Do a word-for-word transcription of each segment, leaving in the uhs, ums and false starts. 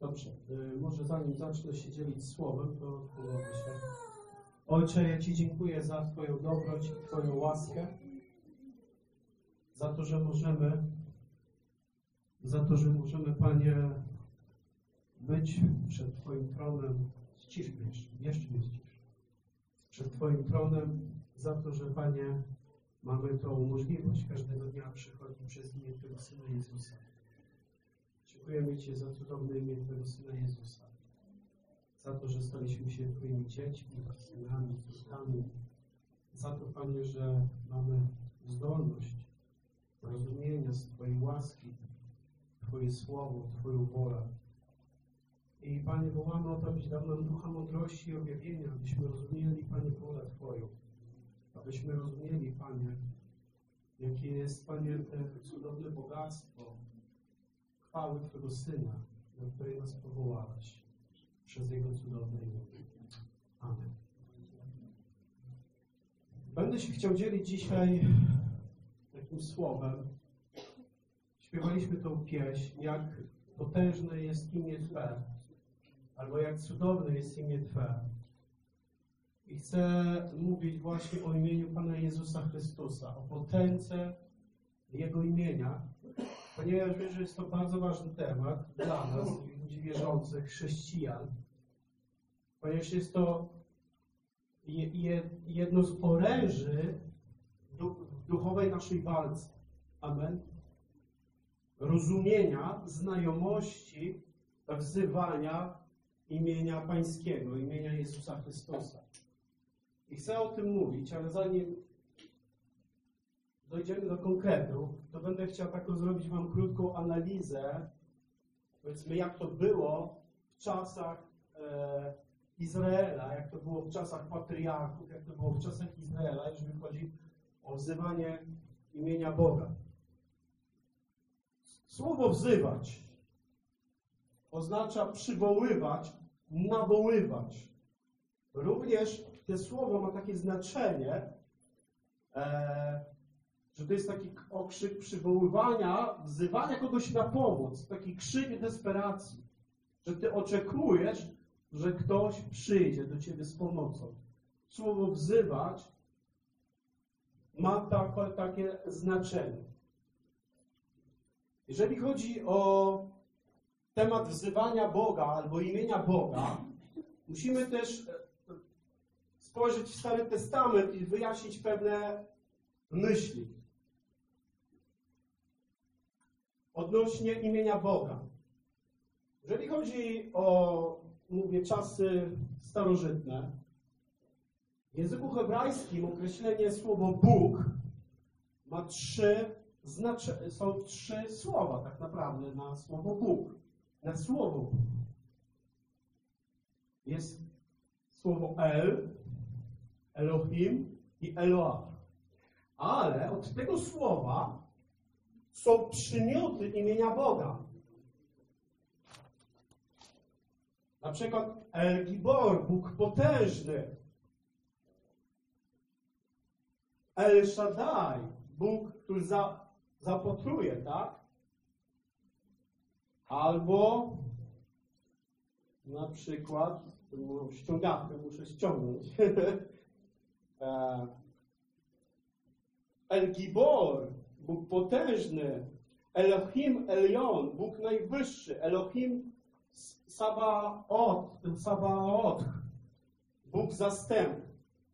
Dobrze, y, może zanim zacznę się dzielić słowem, to pomogę się. Ojcze, ja Ci dziękuję za Twoją dobroć i Twoją łaskę, za to, że możemy, za to, że możemy, Panie, być przed Twoim tronem, ścisz jeszcze, jeszcze nie ścisz, przed Twoim tronem, za to, że, Panie, mamy tą możliwość każdego dnia przychodzić przez imię Twojego Syna Jezusa. Dziękujemy Ci za cudowne imię Twojego Syna Jezusa, za to, że staliśmy się Twoimi dziećmi, synami, córkami, za to, Panie, że mamy zdolność rozumienia z Twojej łaski, Twoje słowo, Twoją wolę. I Panie, wołamy o to, abyś dał nam ducha mądrości i objawienia, abyśmy rozumieli, Panie, wolę Twoją, abyśmy rozumieli, Panie, jakie jest, Panie, te cudowne bogactwo chwały Twojego Syna, do której nas powołałeś przez Jego cudowne imię. Amen. Będę się chciał dzielić dzisiaj takim słowem. Śpiewaliśmy tą pieśń, jak potężne jest imię Twe, albo jak cudowne jest imię Twe. I chcę mówić właśnie o imieniu Pana Jezusa Chrystusa, o potędze Jego imienia, ponieważ wiem, że jest to bardzo ważny temat dla nas, ludzi wierzących, chrześcijan, ponieważ jest to jedno z oręży w duchowej naszej walce. Amen. Rozumienia, znajomości, wzywania imienia Pańskiego, imienia Jezusa Chrystusa. I chcę o tym mówić, ale zanim dojdziemy do konkretów, to będę chciał taką zrobić Wam krótką analizę, powiedzmy, jak to było w czasach e, Izraela, jak to było w czasach patriarchów, jak to było w czasach Izraela, jeżeli chodzi o wzywanie imienia Boga. Słowo wzywać oznacza przywoływać, nawoływać. Również to słowo ma takie znaczenie, e, że to jest taki okrzyk przywoływania, wzywania kogoś na pomoc, taki krzyk desperacji, że Ty oczekujesz, że ktoś przyjdzie do Ciebie z pomocą. Słowo wzywać ma tak, takie znaczenie. Jeżeli chodzi o temat wzywania Boga albo imienia Boga, musimy też spojrzeć w Stary Testament i wyjaśnić pewne myśli odnośnie imienia Boga. Jeżeli chodzi o, mówię, czasy starożytne, w języku hebrajskim określenie słowo Bóg ma trzy znaczenia, są trzy słowa tak naprawdę na słowo Bóg. Na słowo Bóg. Jest słowo El, Elohim i Eloah. Ale od tego słowa są przymioty imienia Boga. Na przykład El Gibor, Bóg potężny. El Shaddai, Bóg, który za, zapotruje, tak? Albo na przykład, ściągawkę muszę ściągnąć. El Gibor, Bóg potężny. Elohim Elion, Bóg najwyższy. Elohim Sabaoth, Sabaoth, Bóg zastępny.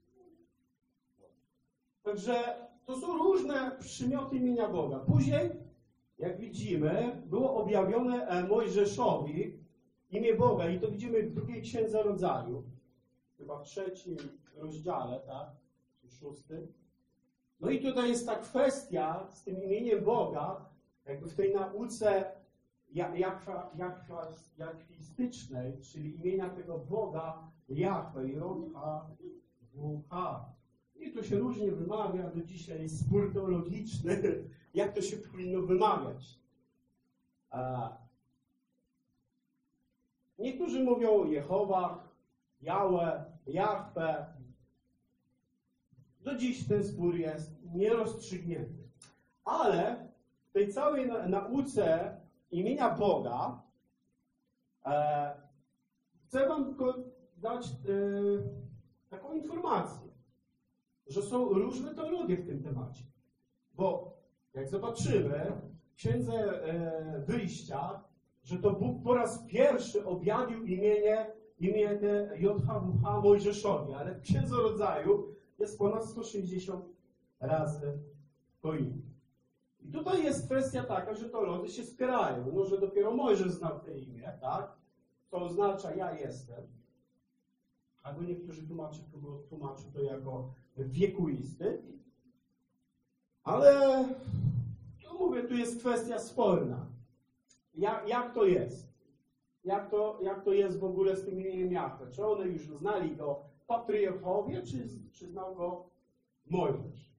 Także to są różne przymioty imienia Boga. Później, jak widzimy, było objawione Mojżeszowi imię Boga i to widzimy w drugiej Księdze Rodzaju, chyba w trzecim rozdziale, tak? Czy szóstym. No i tutaj jest ta kwestia z tym imieniem Boga, jakby w tej nauce jakwistycznej, czyli imienia tego Boga Jahwe, J H W H. I to się różnie wymawia, do dzisiaj jest spór teologiczny, jak to się powinno wymawiać. Niektórzy mówią Jehowa, Jahwe, Jahwe. Do dziś ten spór jest nierozstrzygnięty. Ale w tej całej nauce imienia Boga E, chcę wam tylko dać e, taką informację, że są różne teologie w tym temacie. Bo jak zobaczymy w Księdze e, Wyjścia, że to Bóg po raz pierwszy objawił imienie, imię J H W H Mojżeszowi, ale w Księdze Rodzaju jest ponad sto sześćdziesiąt razy to imię. I tutaj jest kwestia taka, że teolodzy się spierają, no, że dopiero Mojżesz znał to imię, tak? To oznacza ja jestem. Albo niektórzy tłumaczą, tłumaczą to jako wiekuisty. Ale no mówię, tu jest kwestia sporna. Jak, jak to jest? Jak to, jak to jest w ogóle z tym imieniem Jahwe? Czy one już znali go patriarchowie, czy, czy znał go Mojżesz?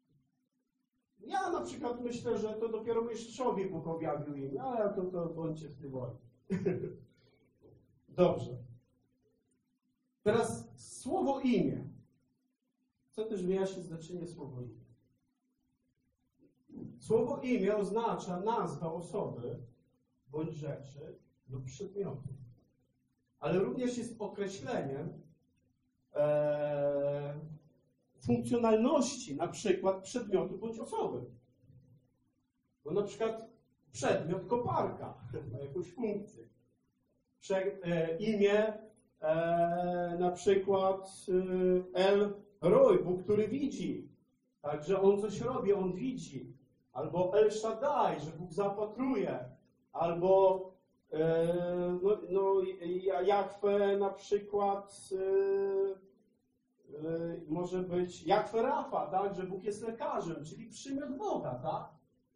Ja na przykład myślę, że to dopiero Mojżeszowi Bóg objawił imię, ale to, to bądźcie w tym woli. Dobrze. Teraz słowo imię. Chcę też wyjaśnić znaczenie słowa imię. Słowo imię oznacza nazwę osoby bądź rzeczy lub przedmiotu. Ale również jest określeniem e, funkcjonalności na przykład przedmiotu bądź osoby. Bo na przykład przedmiot koparka ma jakąś funkcję. Prze, e, imię e, na przykład e, El Roi, Bóg, który widzi. Także On coś robi, On widzi. Albo El Shaddai, że Bóg zapatruje. Albo e, no, no, Jahwe na przykład e, e, może być Jahwe Rafa, tak? Że Bóg jest lekarzem, czyli przymiot Boga, tak?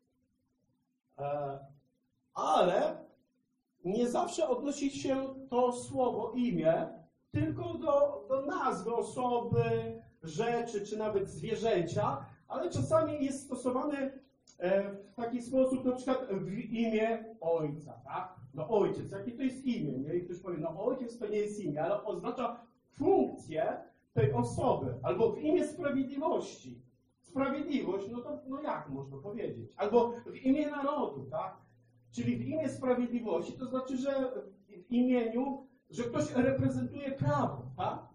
E, ale nie zawsze odnosi się to słowo imię tylko do, do nazwy osoby, rzeczy, czy nawet zwierzęcia, ale czasami jest stosowany w taki sposób, na przykład w imię ojca, tak? No ojciec, jakie to jest imię? Nie? I ktoś powie, no ojciec to nie jest imię, ale oznacza funkcję tej osoby. Albo w imię sprawiedliwości. Sprawiedliwość, no to no jak można powiedzieć? Albo w imię narodu, tak? Czyli w imię sprawiedliwości, to znaczy, że w imieniu, że ktoś reprezentuje prawo, tak?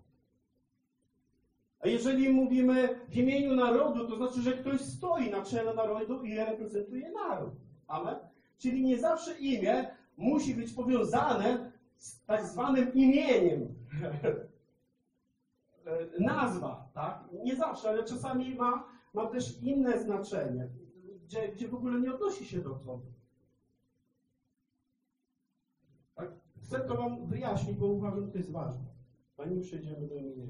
A jeżeli mówimy w imieniu narodu, to znaczy, że ktoś stoi na czele narodu i reprezentuje naród. Amen? Czyli nie zawsze imię musi być powiązane z tak zwanym imieniem. Nazwa, tak? Nie zawsze, ale czasami ma, ma też inne znaczenie, gdzie, gdzie w ogóle nie odnosi się do osoby. Tak? Chcę to wam wyjaśnić, bo uważam, że to jest ważne. Zanim przejdziemy do imienia.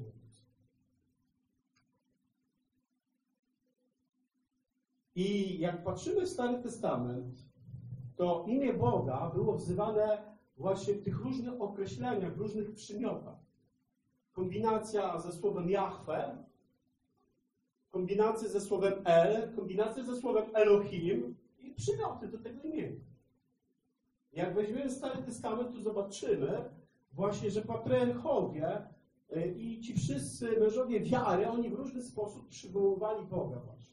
I jak patrzymy w Stary Testament, to imię Boga było wzywane właśnie w tych różnych określeniach, w różnych przymiotach. Kombinacja ze słowem Jahwe, kombinacja ze słowem El, kombinacja ze słowem Elohim i przymioty do tego imienia. Jak weźmiemy Stary Testament, to zobaczymy właśnie, że patriarchowie i ci wszyscy mężowie wiary, oni w różny sposób przywoływali Boga właśnie.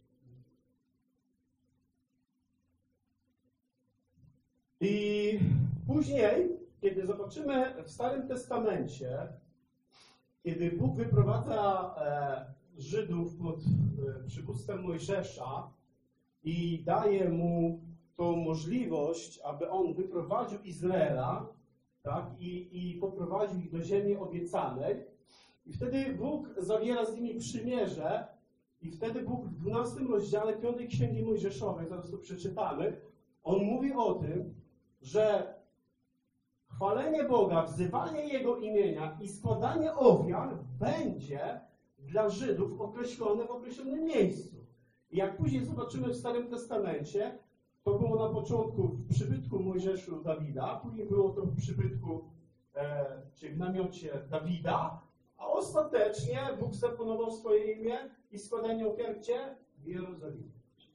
I później, kiedy zobaczymy w Starym Testamencie, kiedy Bóg wyprowadza e, Żydów pod e, przywództwem Mojżesza i daje mu tą możliwość, aby on wyprowadził Izraela, tak, i, i poprowadził ich do ziemi obiecanej, i wtedy Bóg zawiera z nimi przymierze, i wtedy Bóg w dwunastym rozdziale piątej Księgi Mojżeszowej, zaraz to przeczytamy, on mówi o tym, że chwalenie Boga, wzywanie Jego imienia i składanie ofiar będzie dla Żydów określone w określonym miejscu. I jak później zobaczymy w Starym Testamencie, to było na początku w przybytku Mojżeszu Dawida, później było to w przybytku, e, czy w namiocie Dawida, a ostatecznie Bóg zaproponował swoje imię i składanie ofiar gdzie? W Jerozolimie.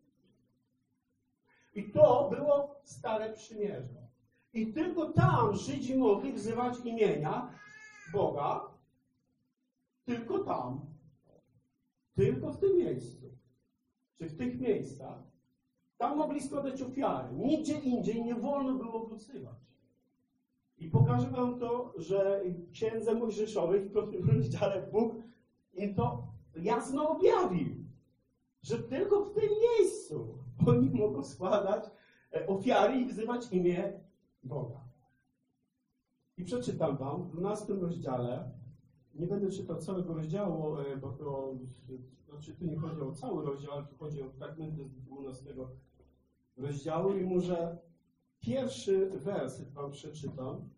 I to było Stare Przymierze. I tylko tam Żydzi mogli wzywać imienia Boga, tylko tam, tylko w tym miejscu, czy w tych miejscach, tam mogli składać ofiary. Nigdzie indziej nie wolno było go wzywać. I pokażę wam to, że w Księdze Mojżeszowej w piątym rozdziale Bóg im to jasno objawił, że tylko w tym miejscu oni mogą składać ofiary i wzywać imię Boga. I przeczytam wam w dwunastym rozdziale, nie będę czytał całego rozdziału, bo to, znaczy tu nie chodzi o cały rozdział, ale tu chodzi o fragmenty z dwunastego rozdziału i może pierwszy werset wam przeczytam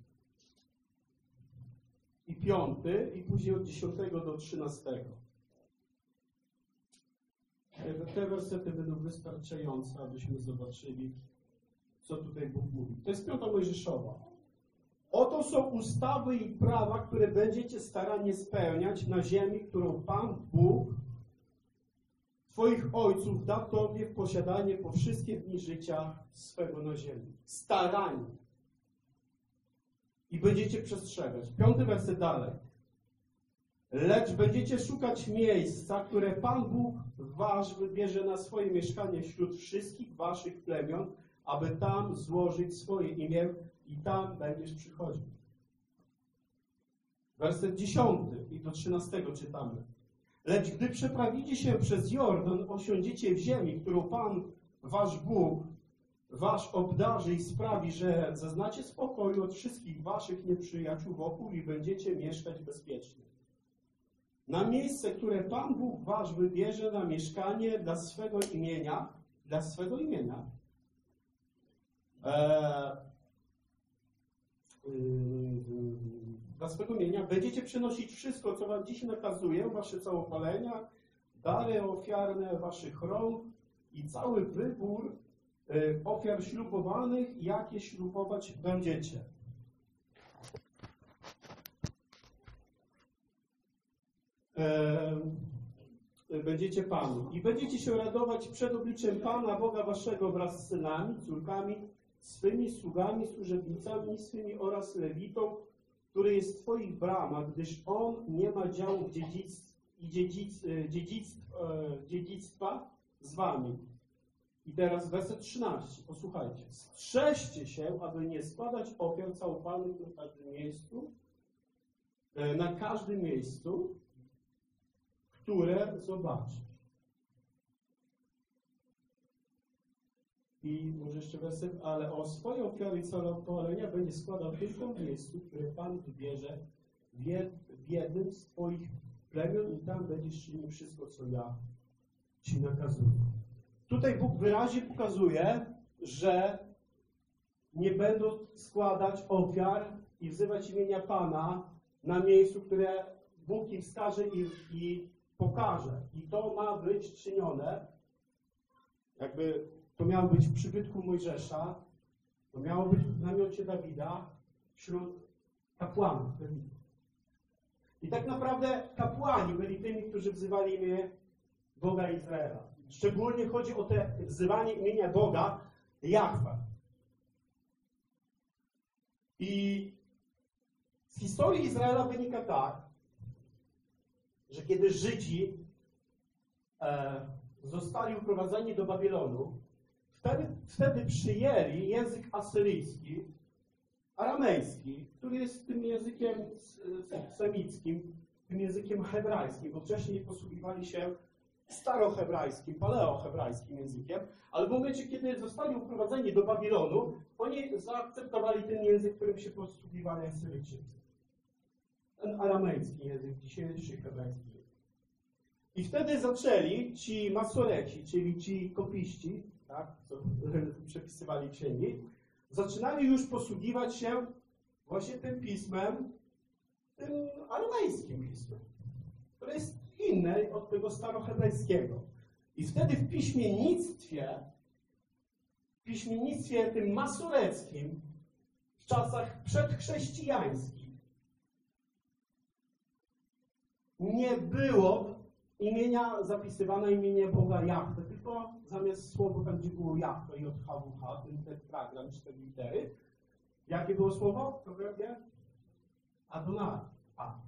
i piąty i później od dziesiątego do trzynastego. Te wersety będą wystarczające, abyśmy zobaczyli, co tutaj Bóg mówi. To jest piąta Mojżeszowa. Oto są ustawy i prawa, które będziecie starannie spełniać na ziemi, którą Pan Bóg Twoich ojców da Tobie w posiadanie po wszystkie dni życia swego na ziemi. Starannie. I będziecie przestrzegać. Piąty werset dalej. Lecz będziecie szukać miejsca, które Pan Bóg wasz wybierze na swoje mieszkanie wśród wszystkich waszych plemion, aby tam złożyć swoje imię i tam będziesz przychodził. Werset dziesiąty i do trzynastego czytamy. Lecz gdy przeprawicie się przez Jordan, osiądziecie w ziemi, którą Pan, wasz Bóg, wasz obdarzy i sprawi, że zaznacie spokoju od wszystkich waszych nieprzyjaciół wokół i będziecie mieszkać bezpiecznie. Na miejsce, które Pan Bóg wasz wybierze na mieszkanie dla swego imienia, dla swego imienia, e, dla swego imienia będziecie przynosić wszystko, co wam dziś nakazuję, wasze całopalenia, dary ofiarne waszych rąk i cały wybór y, ofiar ślubowanych, jakie ślubować będziecie. E, będziecie Panu. I będziecie się radować przed obliczem Pana, Boga waszego wraz z synami, córkami, swymi sługami, służebnicami swymi oraz Lewitą, który jest w twoich bramach, gdyż on nie ma działów dziedzic, i dziedzic, dziedzic, dziedzictwa z wami. I teraz werset trzynasty. Posłuchajcie. Strzeżcie się, aby nie składać ofiar całopalnych na każdym miejscu, na każdym miejscu, które zobaczysz. I może jeszcze werset, ale o swoje ofiary całopalenia będzie składał tylko w miejscu, które Pan wybierze w jednym z twoich plemion i tam będziesz czynił wszystko, co ja ci nakazuję. Tutaj Bóg wyraźnie pokazuje, że nie będą składać ofiar i wzywać imienia Pana na miejscu, które Bóg im wskaże i, i pokaże. I to ma być czynione, jakby to miało być w przybytku Mojżesza, to miało być w namiocie Dawida wśród kapłanów. I tak naprawdę kapłani byli tymi, którzy wzywali imię Boga Izraela. Szczególnie chodzi o te wzywanie imienia Boga Jahwe. I z historii Izraela wynika tak, że kiedy Żydzi e, zostali uprowadzeni do Babilonu, wtedy, wtedy przyjęli język asyryjski, aramejski, który jest tym językiem semickim, tym językiem hebrajskim, bo wcześniej posługiwali się starohebrajskim, paleohebrajskim językiem, ale w momencie, kiedy zostali uprowadzeni do Babilonu, oni zaakceptowali ten język, którym się posługiwali Asyryjczycy. Ten aramejski język, dzisiejszy hebrajski język. I wtedy zaczęli ci masoreci, czyli ci kopiści, tak, co przepisywali księgi, zaczynali już posługiwać się właśnie tym pismem, tym aramejskim pismem, które jest inne od tego starohebrajskiego. I wtedy w piśmiennictwie, w piśmiennictwie tym masoreckim, w czasach przedchrześcijańskich, nie było imienia zapisywane imienia Boga Jahwe, tylko zamiast słowa tam, gdzie było Jahwe, J H W H, ten tetragram, cztery litery, jakie było słowo? Kto wie? Adonai. A.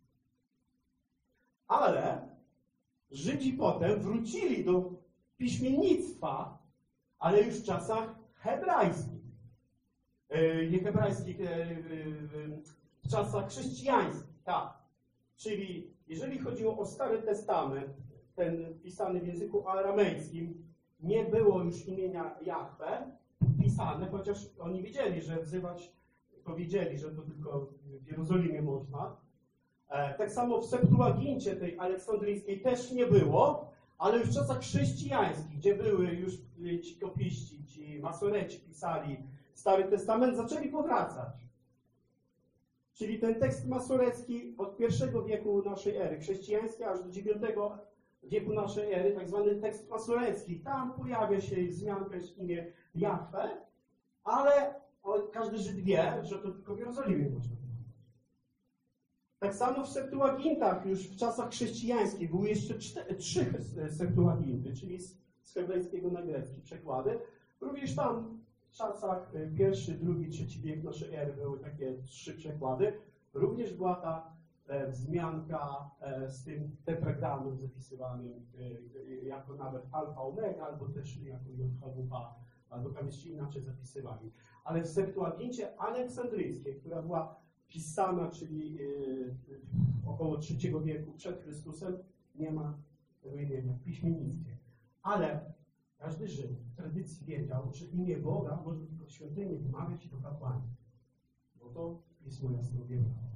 Ale Żydzi potem wrócili do piśmiennictwa, ale już w czasach hebrajskich. e, nie hebrajskich, e, e, w czasach chrześcijańskich, tak. Czyli jeżeli chodziło o Stary Testament, ten pisany w języku aramejskim, nie było już imienia Jahwe pisane, chociaż oni wiedzieli, że wzywać, powiedzieli, że to tylko w Jerozolimie można. E, tak samo w Septuagincie tej aleksandryjskiej też nie było, ale już w czasach chrześcijańskich, gdzie były już ci kopiści, ci masoreci pisali Stary Testament, zaczęli powracać. Czyli ten tekst masorecki od pierwszego wieku naszej ery chrześcijańskiej aż do dziewiątego wieku naszej ery, tak zwany tekst masorecki. Tam pojawia się wzmianka w imię Jahwe, ale każdy Żyd wie, że to tylko w Jerozolimie można. Tak samo w Septuagintach już w czasach chrześcijańskich były jeszcze cztery, trzy Septuaginty, czyli z, z hebrajskiego na grecki przekłady. Również tam w czasach pierwszy, drugi, trzeci wiek naszej ery były takie trzy przekłady. Również była ta e, wzmianka e, z tym tetragramem zapisywanym e, jako nawet alfa omega, albo też jako J H W H, albo tam jeszcze inaczej zapisywani. Ale w Septuagincie aleksandryjskiej, która była pisana, czyli yy, około trzeciego wieku przed Chrystusem, nie ma tego imienia w piśmie nickie. Ale każdy Żyd w tradycji wiedział, że imię Boga można tylko w świątyni wymawiać i do kapłani. Bo to Pismo jasno objawiało.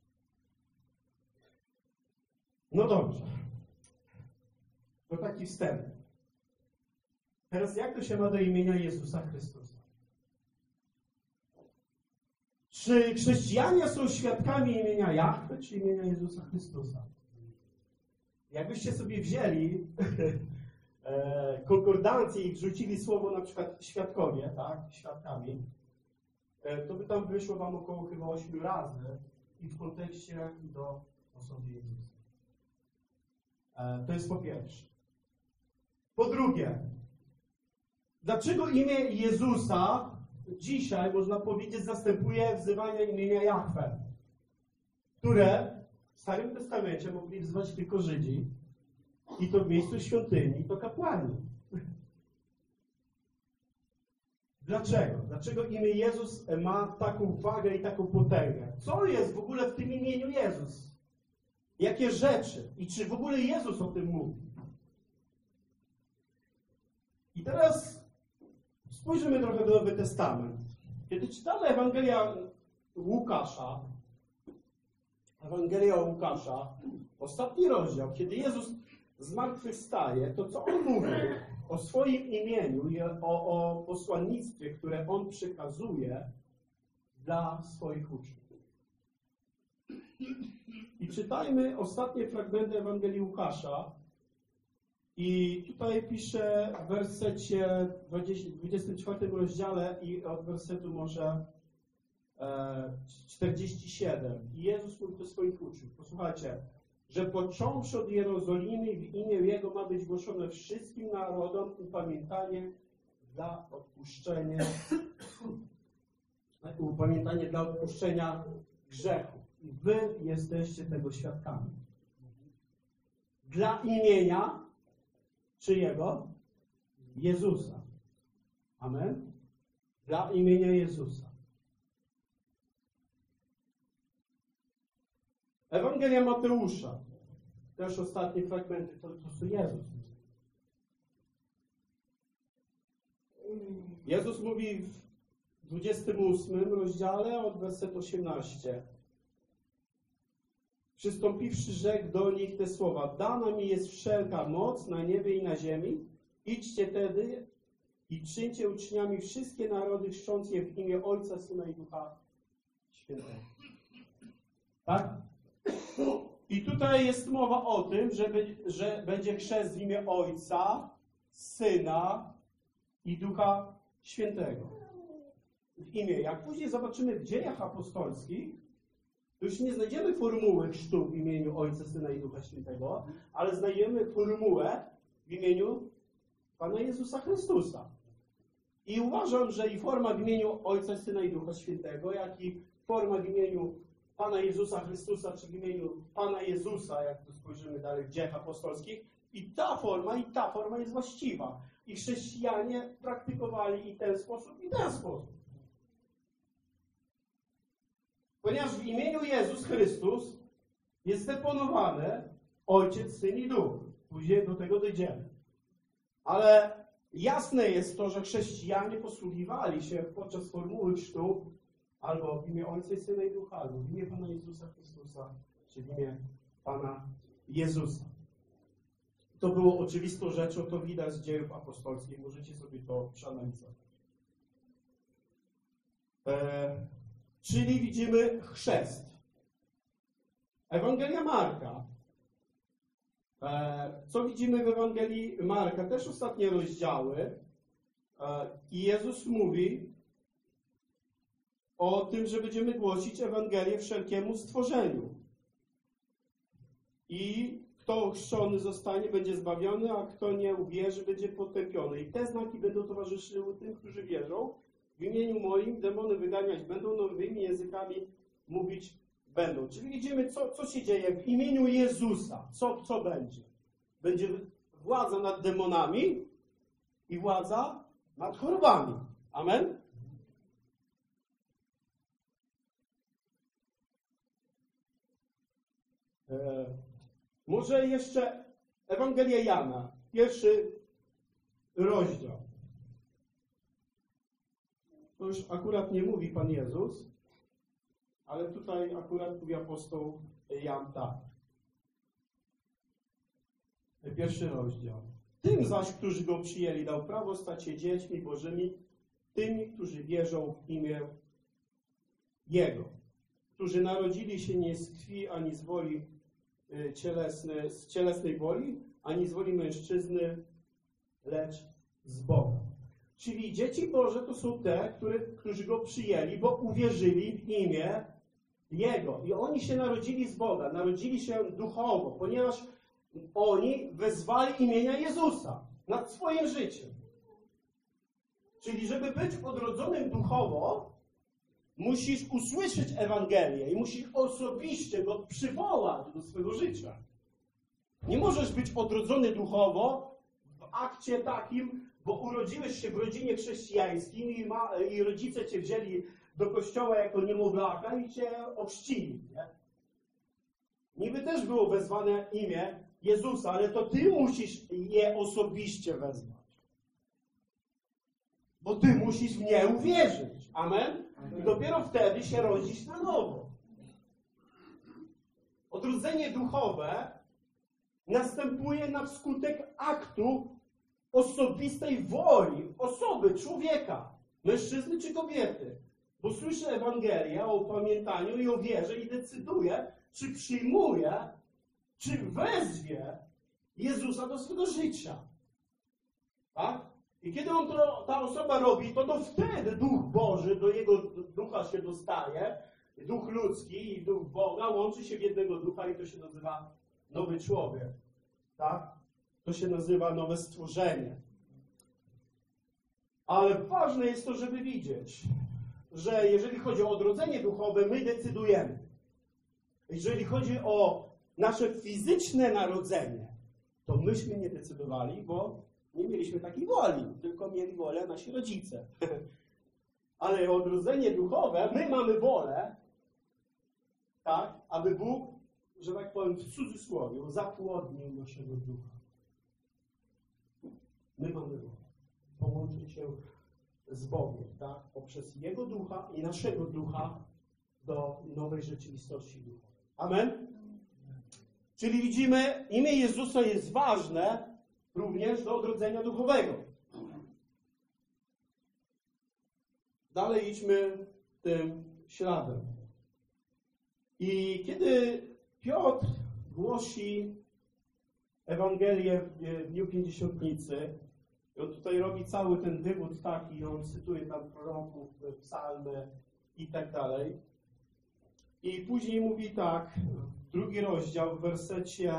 No dobrze. To taki wstęp. Teraz jak to się ma do imienia Jezusa Chrystusa? Czy chrześcijanie są świadkami imienia Jahwe, czy imienia Jezusa Chrystusa? Jakbyście sobie wzięli e, konkordancję i wrzucili słowo na przykład świadkowie, tak, świadkami, e, to by tam wyszło wam około chyba ośmiu razy i w kontekście do osoby Jezusa. E, to jest po pierwsze. Po drugie, dlaczego imię Jezusa dzisiaj, można powiedzieć, zastępuje wzywanie imienia Jahwe, które w Starym Testamencie mogli wzywać tylko Żydzi i to w miejscu świątyni, i to kapłani. Dlaczego? Dlaczego imię Jezus ma taką wagę i taką potęgę? Co jest w ogóle w tym imieniu Jezus? Jakie rzeczy? I czy w ogóle Jezus o tym mówi? I teraz spójrzymy trochę w Nowy Testament. Kiedy czytamy Ewangelia Łukasza, Ewangelia Łukasza, ostatni rozdział, kiedy Jezus zmartwychwstaje, to co On mówi o swoim imieniu i o, o posłannictwie, które On przekazuje dla swoich uczniów. I czytajmy ostatnie fragmenty Ewangelii Łukasza. I tutaj pisze w wersecie dwudziestym czwartym rozdziale i od wersetu może czterdziestego siódmego. I Jezus mówi do swoich uczniów, posłuchajcie, że począwszy od Jerozolimy w imię Jego ma być głoszone wszystkim narodom upamiętanie dla odpuszczenia upamiętanie dla odpuszczenia grzechów. I wy jesteście tego świadkami. Dla imienia czyjego? Jezusa. Amen? Dla imienia Jezusa. Ewangelia Mateusza. Też ostatnie fragmenty, to, to co Jezus mówi. Jezus mówi w dwudziestym ósmym rozdziale od wersetu osiemnastego. Przystąpiwszy, rzekł do nich te słowa: dana mi jest wszelka moc na niebie i na ziemi. Idźcie tedy i czyńcie uczniami wszystkie narody, chrzcząc je w imię Ojca, Syna i Ducha Świętego. Tak? I tutaj jest mowa o tym, że, że będzie chrzest w imię Ojca, Syna i Ducha Świętego. W imię. Jak później zobaczymy w Dziejach Apostolskich, to już nie znajdziemy formuły chrztu w imieniu Ojca, Syna i Ducha Świętego, ale znajdziemy formułę w imieniu Pana Jezusa Chrystusa. I uważam, że i forma w imieniu Ojca, Syna i Ducha Świętego, jak i forma w imieniu Pana Jezusa Chrystusa, czy w imieniu Pana Jezusa, jak tu spojrzymy dalej w Dziejach Apostolskich, i ta forma, i ta forma jest właściwa. I chrześcijanie praktykowali i ten sposób, i ten sposób. Ponieważ w imieniu Jezus Chrystus jest deponowany Ojciec, Syn i Duch. Później do tego dojdziemy. Ale jasne jest to, że chrześcijanie posługiwali się podczas formuły chrztu albo w imię Ojca, Syna i Ducha, albo w imię Pana Jezusa Chrystusa, czy w imię Pana Jezusa. To było oczywistą rzeczą, to widać z dziejów apostolskich. Możecie sobie to przeanalizować. E, czyli widzimy chrzest. Ewangelia Marka. E, co widzimy w Ewangelii Marka? Też ostatnie rozdziały. E, I Jezus mówi o tym, że będziemy głosić Ewangelię wszelkiemu stworzeniu. I kto ochrzczony zostanie, będzie zbawiony, a kto nie uwierzy, będzie potępiony. I te znaki będą towarzyszyły tym, którzy wierzą. W imieniu moim demony wyganiać będą, nowymi językami mówić będą. Czyli widzimy, co, co się dzieje w imieniu Jezusa. Co, co będzie? Będzie władza nad demonami i władza nad chorobami. Amen? E, może jeszcze Ewangelia Jana, pierwszy rozdział. To już akurat nie mówi Pan Jezus, ale tutaj akurat mówi apostoł Jan tak. Pierwszy rozdział. Tym zaś, którzy Go przyjęli, dał prawo stać się dziećmi Bożymi, tymi, którzy wierzą w imię Jego, którzy narodzili się nie z krwi, ani z woli cielesnej, z cielesnej woli, ani z woli mężczyzny, lecz z Boga. Czyli dzieci Boże to są te, które, którzy Go przyjęli, bo uwierzyli w imię Jego. I oni się narodzili z Boga, narodzili się duchowo, ponieważ oni wezwali imienia Jezusa nad swoim życiem. Czyli żeby być odrodzonym duchowo, musisz usłyszeć Ewangelię i musisz osobiście Go przywołać do swojego życia. Nie możesz być odrodzony duchowo w akcie takim, bo urodziłeś się w rodzinie chrześcijańskiej i, ma, i rodzice cię wzięli do kościoła jako niemowlaka i cię ochrzcili. Nie? Niby też było wezwane imię Jezusa, ale to ty musisz je osobiście wezwać. Bo ty musisz w nie uwierzyć. Amen? I dopiero wtedy się rodzisz na nowo. Odrodzenie duchowe następuje na skutek aktu osobistej woli osoby, człowieka, mężczyzny czy kobiety. Bo słyszy Ewangelię o upamiętaniu i o wierze i decyduje, czy przyjmuje, czy wezwie Jezusa do swojego życia. Tak? I kiedy on to, ta osoba robi, to, to wtedy Duch Boży do jego ducha się dostaje, duch ludzki i duch Boga łączy się w jednego ducha i to się nazywa nowy człowiek. Tak? To się nazywa nowe stworzenie. Ale ważne jest to, żeby widzieć, że jeżeli chodzi o odrodzenie duchowe, my decydujemy. Jeżeli chodzi o nasze fizyczne narodzenie, to myśmy nie decydowali, bo nie mieliśmy takiej woli, tylko mieli wolę nasi rodzice. Ale odrodzenie duchowe, my mamy wolę, tak, aby Bóg, że tak powiem w cudzysłowie, zapłodnił naszego ducha. My mamy wolę połączyć się z Bogiem, tak, poprzez Jego ducha i naszego ducha do nowej rzeczywistości duchowej. Amen? Czyli widzimy, imię Jezusa jest ważne również do odrodzenia duchowego. Dalej idźmy tym śladem. I kiedy Piotr głosi Ewangelię w Dniu Pięćdziesiątnicy, i on tutaj robi cały ten wywód taki, on cytuje tam proroków, psalmy i tak dalej. I później mówi tak, drugi rozdział w wersecie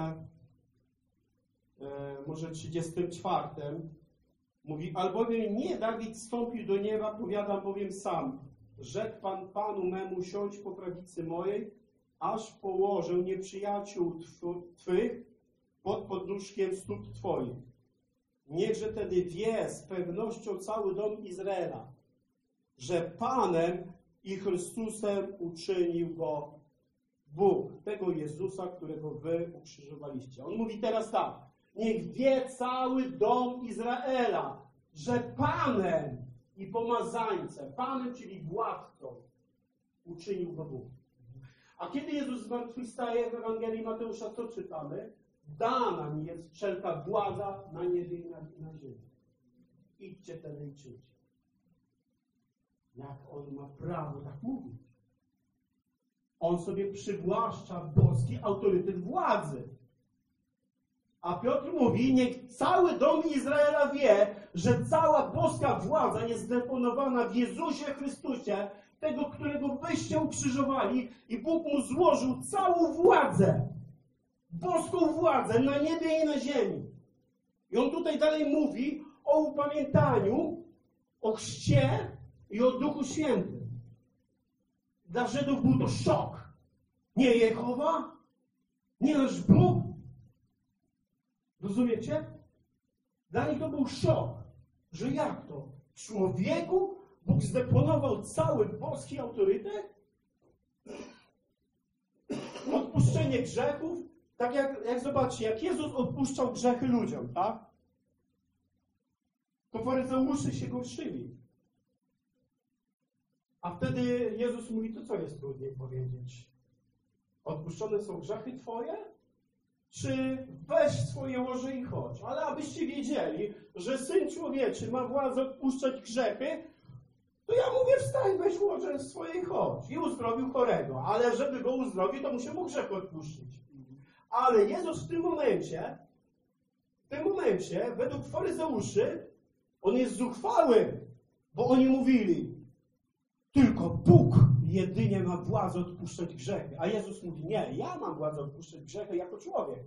e, może trzydziestym czwartym, mówi, albowiem nie Dawid wstąpił do nieba, powiadam bowiem sam, rzekł Pan Panu memu, siądź po prawicy mojej, aż położę nieprzyjaciół Twych pod podnóżkiem stóp Twoich. Niechże tedy wie z pewnością cały dom Izraela, że Panem i Chrystusem uczynił go Bóg, tego Jezusa, którego wy ukrzyżowaliście. On mówi teraz tak, niech wie cały dom Izraela, że Panem i pomazańcem, Panem, czyli władcą, uczynił go Bóg. A kiedy Jezus zmartwychwstaje w Ewangelii Mateusza, co czytamy? Dana mi jest wszelka władza na niebie i na, na ziemi. Idźcie tedy i czyńcie. Jak on ma prawo tak mówić? On sobie przywłaszcza boski autorytet władzy. A Piotr mówi, niech cały dom Izraela wie, że cała boska władza jest zdeponowana w Jezusie Chrystusie, tego, którego wyście ukrzyżowali i Bóg mu złożył całą władzę, boską władzę na niebie i na ziemi. I on tutaj dalej mówi o upamiętaniu, o chrzcie i o Duchu Świętym. Dla Żydów był to szok. Nie Jehowa, nie nasz Bóg. Rozumiecie? Dla nich to był szok, że jak to? W człowieku Bóg zdeponował cały boski autorytet? Odpuszczenie grzechów? Tak jak, jak zobaczcie, jak Jezus odpuszczał grzechy ludziom, tak? To faryzeusze się gorszyli. A wtedy Jezus mówi, to co jest trudniej powiedzieć? Odpuszczone są grzechy twoje? Czy weź swoje łoże i chodź? Ale abyście wiedzieli, że Syn Człowieczy ma władzę odpuszczać grzechy, to ja mówię, wstań, weź łoże swoje i chodź. I uzdrowił chorego. Ale żeby go uzdrowił, to musiał mu grzech odpuścić. Ale Jezus w tym momencie, w tym momencie, według faryzeuszy, on jest zuchwały, bo oni mówili, tylko Bóg jedynie ma władzę odpuszczać grzechy. A Jezus mówi, nie, ja mam władzę odpuszczać grzechy jako człowiek.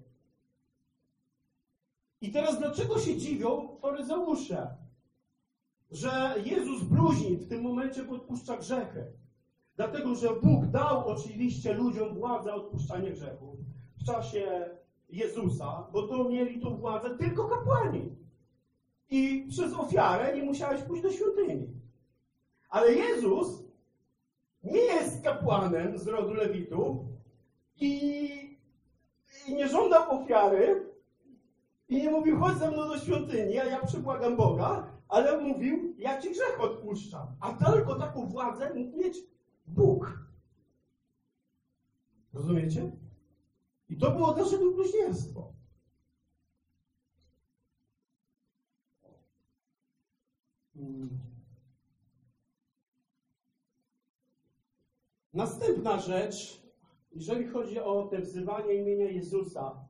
I teraz dlaczego się dziwią faryzeusze, że Jezus bluźni w tym momencie odpuszcza grzechy? Dlatego, że Bóg dał oczywiście ludziom władzę odpuszczania grzechów w czasie Jezusa, bo to mieli tą władzę tylko kapłani. I przez ofiarę nie musiałeś pójść do świątyni. Ale Jezus nie jest kapłanem z rodu Lewitów i, i nie żądał ofiary i nie mówił, chodź ze mną do świątyni, a ja przebłagam Boga, ale mówił, ja ci grzech odpuszczam. A tylko taką władzę mógł mieć Bóg. Rozumiecie? I to było dla Żydów bluźnierstwo. Hmm. Następna rzecz, jeżeli chodzi o te wzywanie imienia Jezusa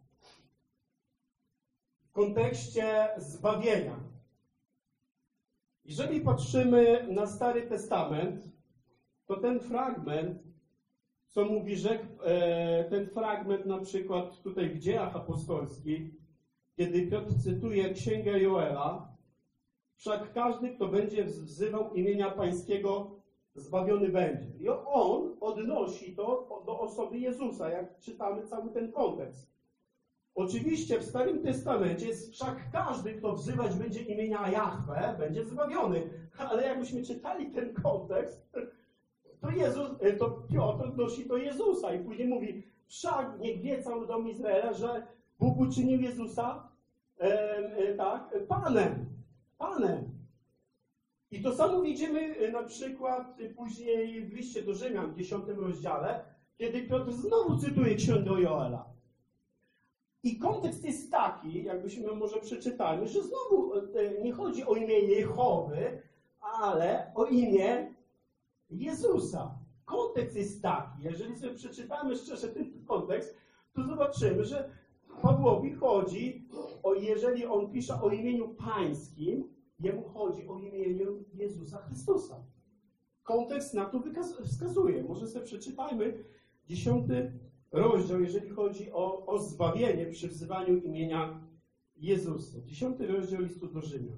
w kontekście zbawienia. Jeżeli patrzymy na Stary Testament, to ten fragment, co mówi, że e, ten fragment na przykład tutaj w Dziejach Apostolskich, kiedy Piotr cytuje Księgę Joela, wszak każdy, kto będzie wzywał imienia Pańskiego, zbawiony będzie. I on odnosi to do osoby Jezusa, jak czytamy cały ten kontekst. Oczywiście w Starym Testamencie jest wszak każdy, kto wzywać będzie imienia Jahwe, będzie zbawiony. Ale jakbyśmy czytali ten kontekst, to, Jezus, to Piotr odnosi do Jezusa i później mówi, wszak niech wie cały dom Izraela, że Bóg uczynił Jezusa e, e, tak, Panem. Panem. I to samo widzimy na przykład później w liście do Rzymian w dziesiątym rozdziale, kiedy Piotr znowu cytuje Księgę Joela. I kontekst jest taki, jakbyśmy może przeczytali, że znowu nie chodzi o imię Jehowy, ale o imię Jezusa. Kontekst jest taki, jeżeli sobie przeczytamy szczerze ten kontekst, to zobaczymy, że Pawłowi chodzi, o, jeżeli on pisze o imieniu pańskim, jemu chodzi o imieniu Jezusa Chrystusa. Kontekst na to wskazuje. Może sobie przeczytajmy dziesiąty rozdział, jeżeli chodzi o, o zbawienie przy wzywaniu imienia Jezusa. Dziesiąty rozdział listu do Rzymian.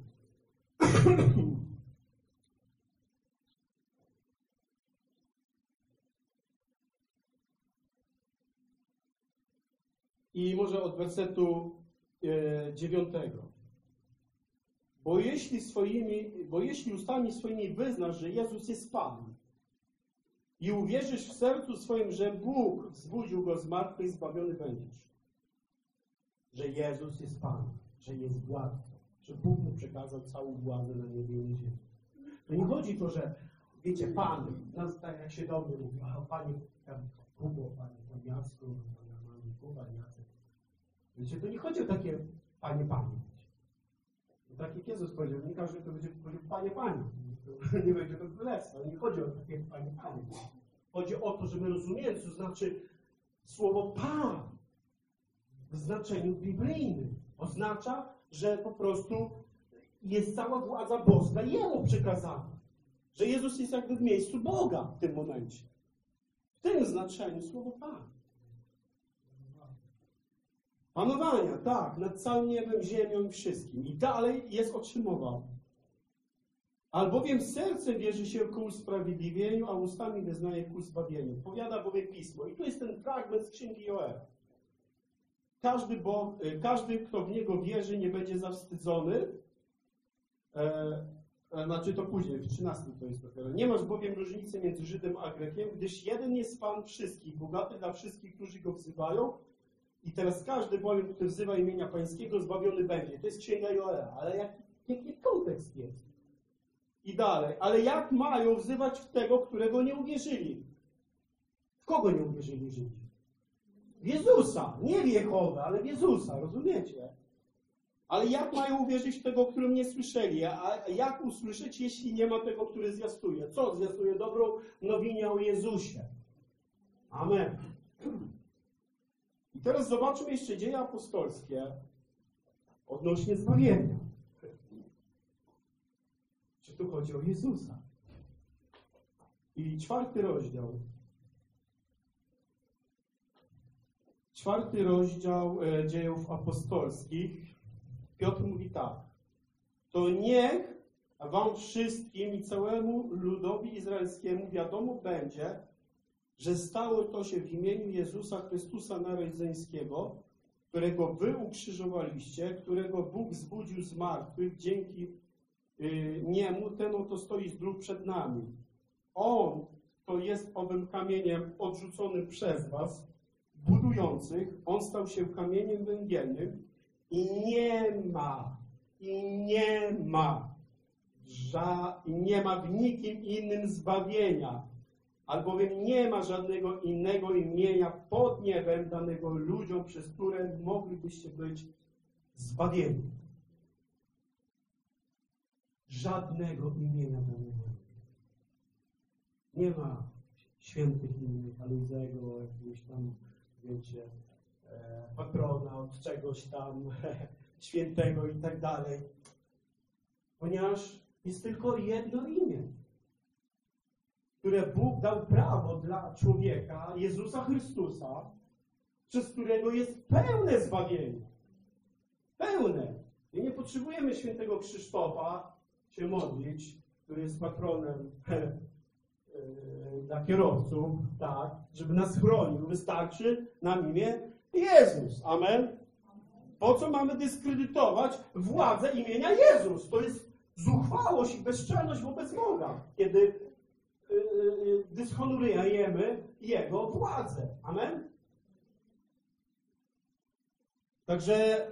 I może od wersetu e, dziewiątego. Bo jeśli, swoimi, bo jeśli ustami swoimi wyznasz, że Jezus jest Pan i uwierzysz w sercu swoim, że Bóg wzbudził go z martwych, zbawiony będziesz. Że Jezus jest Panem, że jest władcą, że Bóg mu przekazał całą władzę na niebie i na ziemi. To nie chodzi o to, że wiecie, Pan, no, tak jak się do mnie mówi, a Panie tam Kubo, Panie tam Jacku, Panie Mamy, Kuba, Jacek. Wiecie, to nie chodzi o takie Panie, Panie. Bo tak jak Jezus powiedział, nie każdy to będzie powiedział Panie, Panie. To nie będzie to królestwo. Nie chodzi o takie Panie, Panie. Chodzi o to, że my rozumiemy, co znaczy słowo Pan w znaczeniu biblijnym. Oznacza, że po prostu jest cała władza boska Jemu przekazana. Że Jezus jest jakby w miejscu Boga w tym momencie. W tym znaczeniu słowo Pan. Panowania, tak, nad całym niebem, ziemią i wszystkim. I dalej jest o czym mowa. Albowiem sercem wierzy się ku usprawiedliwieniu, a ustami wyznaje ku zbawieniu. Powiada bowiem Pismo. I tu jest ten fragment z Księgi Joela. Każdy, bo, każdy, kto w Niego wierzy, nie będzie zawstydzony. E, e, znaczy to później, w trzynastym to jest dopiero. Nie masz bowiem różnicy między Żydem a Grekiem, gdyż jeden jest Pan wszystkich, bogaty dla wszystkich, którzy Go wzywają. I teraz każdy bowiem, kto wzywa imienia Pańskiego, zbawiony będzie. To jest Księga Joela. Ale jaki, jaki kontekst jest? I dalej. Ale jak mają wzywać w tego, którego nie uwierzyli? W kogo nie uwierzyli Żydzi? W Jezusa. Nie w Jehowę, ale w Jezusa. Rozumiecie? Ale jak mają uwierzyć w tego, którym nie słyszeli? A jak usłyszeć, jeśli nie ma tego, który zwiastuje? Co zwiastuje? Dobrą nowinę o Jezusie. Amen. I teraz zobaczmy jeszcze dzieje apostolskie odnośnie zbawienia. Czy tu chodzi o Jezusa? I czwarty rozdział. Czwarty rozdział e, dziejów apostolskich. Piotr mówi tak. To niech wam wszystkim i całemu ludowi izraelskiemu wiadomo będzie, że stało to się w imieniu Jezusa Chrystusa Narodzeńskiego, którego wy ukrzyżowaliście, którego Bóg zbudził z martwych, dzięki y, Niemu ten oto stoi zdrów przed nami. On to jest owym kamieniem odrzuconym przez was, budujących. On stał się kamieniem węgielnym i nie ma, i nie ma, ża, i nie ma w nikim innym zbawienia. Albowiem nie ma żadnego innego imienia pod niebem danego ludziom, przez które moglibyście być zbawieni. Żadnego imienia danego. Nie ma świętych innych, Aluzego, jakiegoś tam, wiecie, patrona od czegoś tam, świętego i tak dalej. Ponieważ jest tylko jedno imię, które Bóg dał prawo dla człowieka, Jezusa Chrystusa, przez którego jest pełne zbawienie. Pełne. I nie potrzebujemy świętego Krzysztofa się modlić, który jest patronem dla kierowców, tak, żeby nas chronił. Wystarczy nam imię Jezus. Amen. Po co mamy dyskredytować władzę imienia Jezus? To jest zuchwałość i bezczelność wobec Boga, kiedy dyshonorujemy Jego władzę. Amen? Także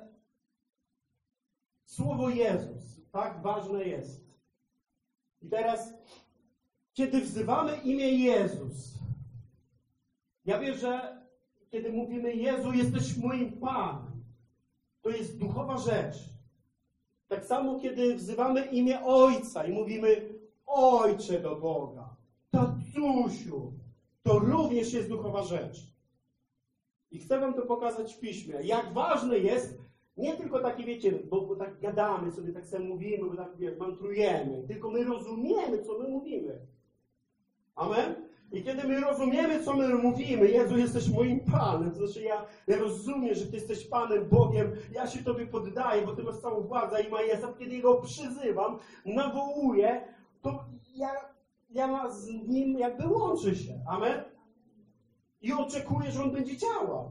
słowo Jezus tak ważne jest. I teraz, kiedy wzywamy imię Jezus, ja wiem, że kiedy mówimy Jezu, jesteś moim Panem, to jest duchowa rzecz. Tak samo, kiedy wzywamy imię Ojca i mówimy Ojcze do Boga, Tatusiu, to również jest duchowa rzecz. I chcę wam to pokazać w Piśmie. Jak ważne jest, nie tylko takie, wiecie, bo, bo tak gadamy sobie, tak sobie mówimy, bo tak, wiesz, mantrujemy, tylko my rozumiemy, co my mówimy. Amen? I kiedy my rozumiemy, co my mówimy, Jezu, jesteś moim Panem, to znaczy ja, ja rozumiem, że Ty jesteś Panem, Bogiem, ja się Tobie poddaję, bo Ty masz całą władzę i majestat, kiedy Jego przyzywam, nawołuję, to ja, ja z Nim jakby łączę się. Amen? I oczekuję, że On będzie działał.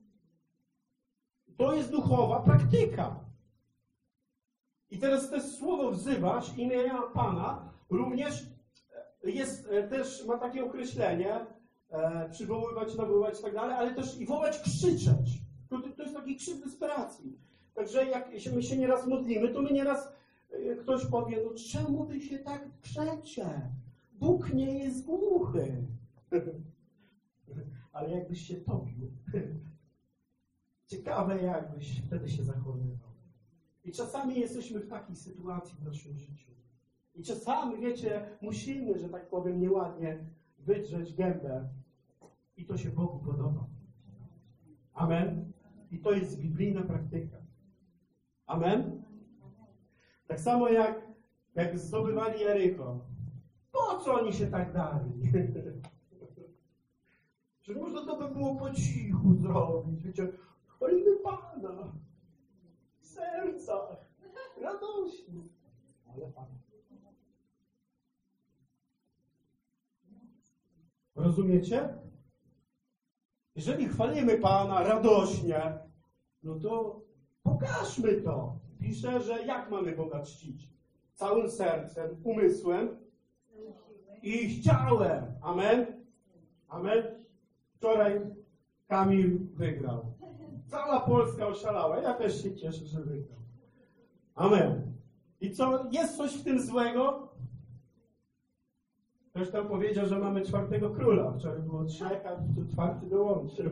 To jest duchowa praktyka. I teraz to słowo wzywać imienia Pana również jest e, też, ma takie określenie, e, przywoływać, nawoływać i tak dalej, ale też i wołać, krzyczeć. To, to jest taki krzyk desperacji. Także jak się, my się nieraz modlimy, to my nieraz e, ktoś powie, no czemu wy się tak przecie? Bóg nie jest głuchy. Ale jakbyś się topił, ciekawe jakbyś wtedy się zachowywał. I czasami jesteśmy w takiej sytuacji w naszym życiu. I czasami, wiecie, musimy, że tak powiem, nieładnie wydrzeć gębę. I to się Bogu podoba. Amen. I to jest biblijna praktyka. Amen. Tak samo jak, jak zdobywali Jericho. Po co oni się tak dali? Że można to by było po cichu zrobić. Wiecie, chwalimy Pana w sercach, radośnie. Ale Pan. Rozumiecie? Jeżeli chwalimy Pana radośnie, no to pokażmy to. Pisze, że jak mamy Boga czcić? Całym sercem, umysłem i ciałem. Amen? Amen? Wczoraj Kamil wygrał. Cała Polska oszalała. Ja też się cieszę, że wygrał. Amen. I co? Jest coś w tym złego? Ktoś tam powiedział, że mamy czwartego króla. Wczoraj było trzech, a tu czwarty dołączył.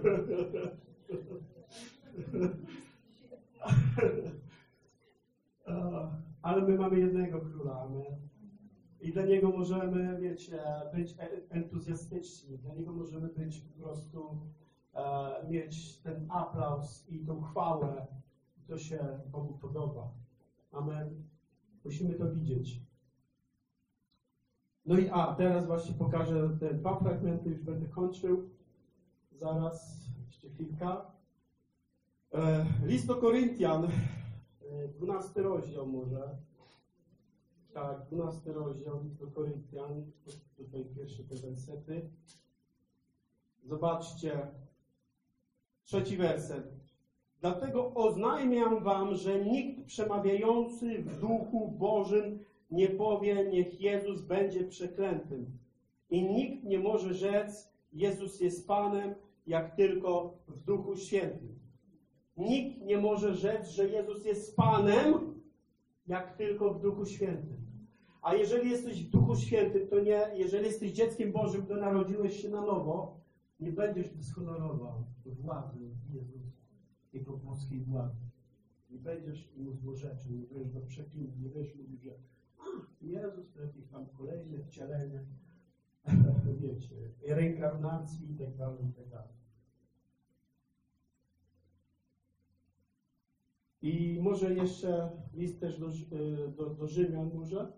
Ale my mamy jednego króla. Amen. I dla Niego możemy, wiecie, być entuzjastyczni. Dla Niego możemy być po prostu, e, mieć ten aplauz i tą chwałę. To się Bogu podoba. Amen. Musimy to widzieć. No i a, teraz właśnie pokażę te dwa fragmenty, już będę kończył. Zaraz, jeszcze chwilka. E, list do Koryntian, e, dwunasty rozdział może. Tak, dwunasty rozdział do Koryntian, tutaj pierwsze te wersety. Zobaczcie, trzeci werset. Dlatego oznajmiam wam, że nikt przemawiający w Duchu Bożym nie powie, niech Jezus będzie przeklętym. I nikt nie może rzec, Jezus jest Panem, jak tylko w Duchu Świętym. Nikt nie może rzec, że Jezus jest Panem, jak tylko w Duchu Świętym. A jeżeli jesteś w Duchu Świętym, to nie, jeżeli jesteś dzieckiem Bożym, to narodziłeś się na nowo, nie będziesz dyshonorował władzy Jezusa, Jego boskiej władzy. Nie będziesz mu złorzeczył, nie będziesz go przeklinał, nie będziesz mówił, że a, Jezus to jakieś tam kolejne wcielenie, wiecie, reinkarnacji i tak dalej, i tak dalej. I może jeszcze list też do, do, do Rzymian może.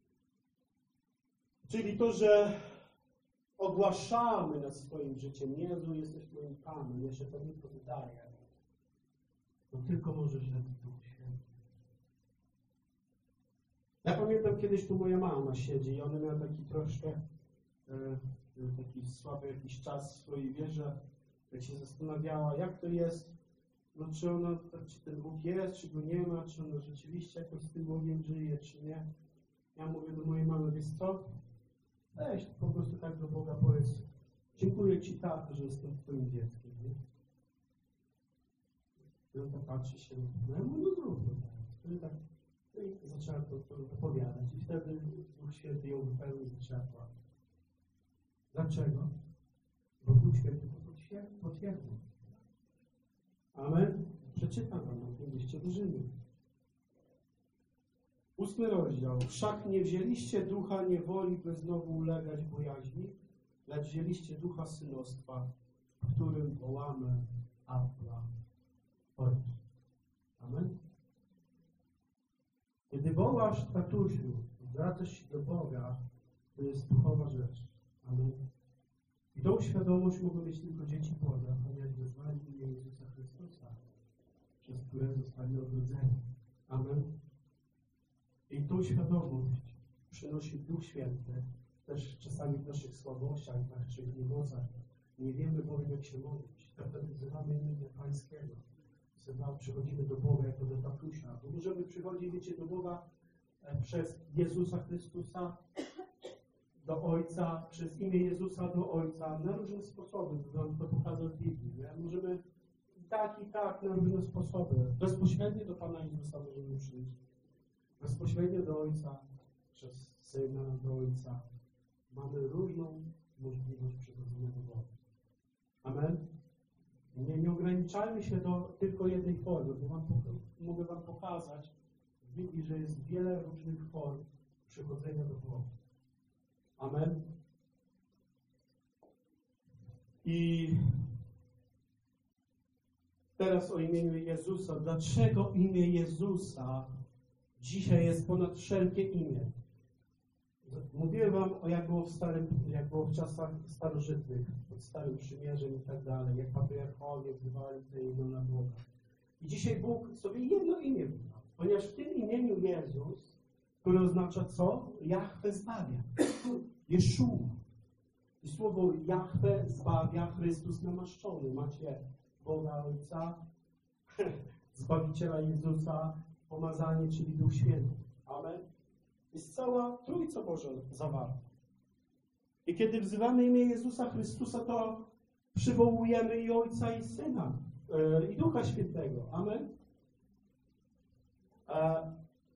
Czyli to, że ogłaszamy nad swoim życiem, Jezu, jesteś moim Panem, jeszcze to nie poddaję. To tylko może rzec Duch Święty. Ja pamiętam, kiedyś tu moja mama siedzi i ona miała taki troszkę e, taki słaby jakiś czas w swojej wierze, jak się zastanawiała, jak to jest, no czy ona, czy ten Bóg jest, czy go nie ma, czy ona rzeczywiście jakoś z tym Bogiem żyje, czy nie. Ja mówię do mojej mamy, wiesz co? Weź po prostu tak do Boga powiedz, dziękuję Ci, Tato, że jestem Twoim dzieckiem. Nie? I on tak patrzy się, no ja mówię, no zrób to tak. I tak i zaczęła to, to opowiadać. I wtedy Duch Święty ją wypełnił i zaczęła płakać. Dlaczego? Bo Duch Święty to potwierdził. Amen? Przeczytam wam na tym liście do Rzymian. Ósmy rozdział. Wszak nie wzięliście ducha niewoli, by znowu ulegać bojaźni, lecz wzięliście ducha synostwa, w którym wołamy Abba, Ojcze. Amen? Kiedy wołasz, tatusiu, zwracasz się do Boga, to jest duchowa rzecz. Amen? I tą świadomość mogą mieć tylko dzieci Boga, ponieważ wezwali imię Jezusa Chrystusa, przez które zostali odrodzeni. Amen? I tą świadomość przynosi Duch Święty, też czasami w naszych słabościach, w naszych niemocach. Nie wiemy bowiem, jak się modlić. Wtedy wzywamy imienia Pańskiego. Przychodzimy do Boga jako do tatusia. Bo możemy przychodzić, wiecie, do Boga przez Jezusa Chrystusa, do Ojca, przez imię Jezusa do Ojca na różne sposoby. Wam to pokazał w Biblii. Nie? Możemy i tak, i tak, na różne sposoby. Bezpośrednio do Pana Jezusa możemy przyjść. Bezpośrednio do Ojca, przez Syna do Ojca. Mamy różną możliwość przychodzenia do Boga. Amen? Nie, nie ograniczajmy się do tylko jednej formy, bo wam, mogę Wam pokazać w Biblii, że jest wiele różnych form przychodzenia do Boga. Amen? I teraz o imieniu Jezusa. Dlaczego imię Jezusa dzisiaj jest ponad wszelkie imię? Mówiłem Wam o jak było w starym, jak było w czasach starożytnych, pod Starym Przymierzem i tak dalej, jak patriarchowie wzywali te imiona Boga. I dzisiaj Bóg sobie jedno imię wybrał, ponieważ w tym imieniu Jezus, które oznacza co? Jahwe zbawia. Jeszua. I słowo Jahwe zbawia, Chrystus namaszczony. Macie Boga Ojca, Zbawiciela Jezusa, pomazanie, czyli Duch Święty. Amen. Jest cała Trójca Boża zawarta. I kiedy wzywamy imię Jezusa Chrystusa, to przywołujemy i Ojca, i Syna, yy, i Ducha Świętego. Amen. E,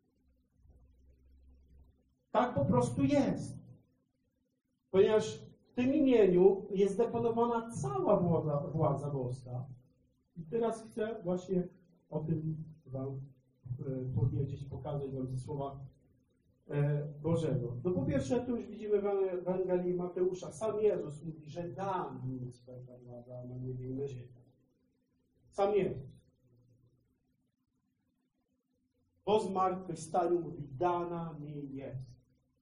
tak po prostu jest. Ponieważ w tym imieniu jest deponowana cała władza, władza boska. I teraz chcę właśnie o tym Wam yy, powiedzieć, pokazać Wam ze słowa Bożego. No po pierwsze, tu już widzimy w Ewangelii Mateusza, sam Jezus mówi, że dam mi swego władza na niebie i na ziemi. Sam Jezus. Po zmartwychwstaniu mówi, dana mi jest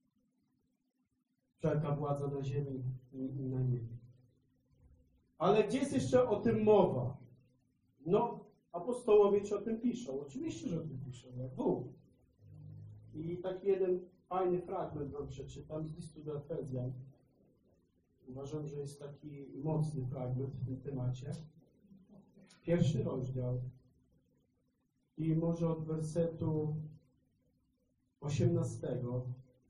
wszelka władza na ziemi i, i na niebie. Ale gdzie jest jeszcze o tym mowa? No, apostołowie ci o tym piszą. Oczywiście, że o tym piszą, jak Bóg. I taki jeden fajny fragment wam przeczytam z listu do Efezjan. Uważam, że jest taki mocny fragment w tym temacie. Pierwszy rozdział. I może od wersetu osiemnastego.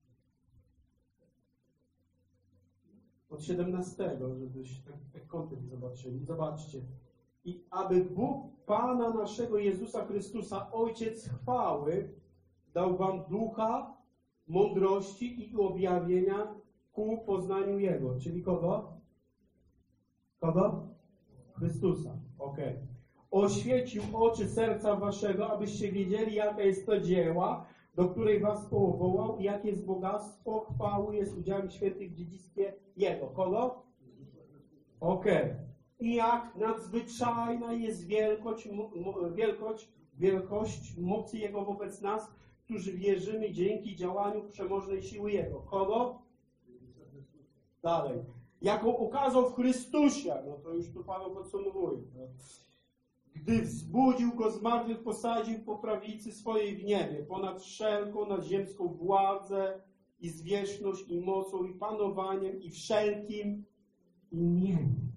Od siedemnastego, żebyś tak, tak kontekst zobaczyli. Zobaczcie. I aby Bóg Pana naszego Jezusa Chrystusa, Ojciec chwały, dał wam ducha, mądrości i objawienia ku poznaniu Jego. Czyli kogo? Kogo? Chrystusa. Okej. Okay. Oświecił oczy serca waszego, abyście wiedzieli, jaka jest to dzieła, do której was powołał i jakie jest bogactwo chwały, jest udziałem świętych w dziedzictwie Jego. Kogo? Okej. Okay. I jak nadzwyczajna jest wielkość, wielkość, wielkość mocy Jego wobec nas, którzy wierzymy dzięki działaniu przemożnej siły Jego. Kogo? Dalej. Jaką okazał w Chrystusie, no to już tu Paweł podsumowuje. No. Gdy wzbudził Go z martwych, posadził po prawicy swojej w niebie, ponad wszelką nadziemską władzę i zwierzchność i mocą i panowaniem i wszelkim imieniem.